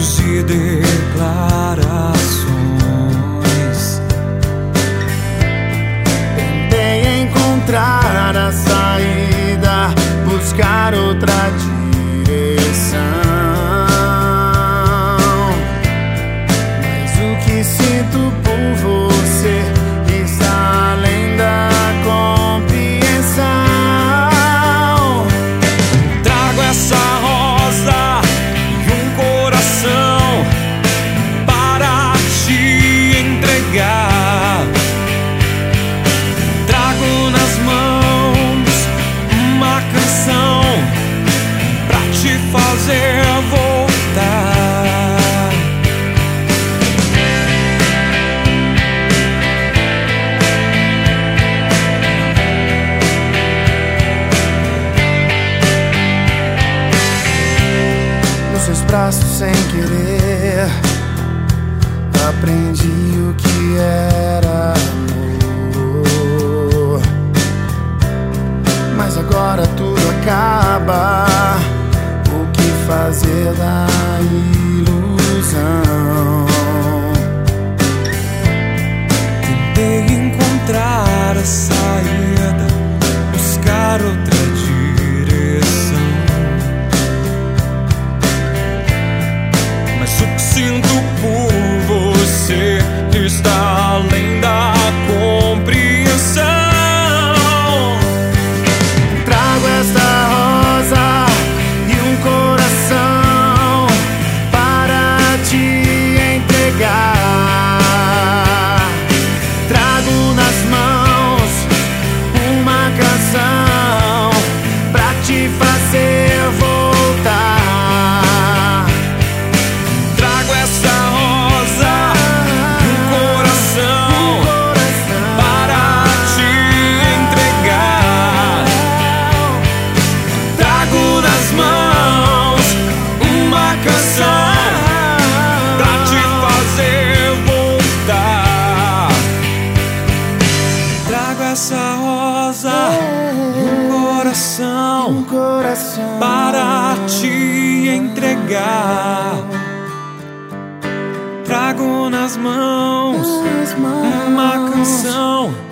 anos de declarações. Tentei encontrar a saída, buscar outra direção, mas o que sinto por você está além da compreensão. Trago essa rosa e um coração para te entregar. Trago nas mãos uma canção pra te fazer voltar. Nos seus braços sem querer aprendi o que era amor, mas agora tudo acaba. O que fazer da ilusão? Tentei encontrar a saída, buscar outra direção, mas o que sinto por você está além da compreensão. Trago esta rosa e um coração para te entregar. Trago nas mãos uma canção pra te fazer voltar. Trago essa rosa e um coração para te entregar. Trago nas mãos uma canção pra te fazer voltar. Trago essa rosa e um coração para te entregar. Trago nas mãos uma canção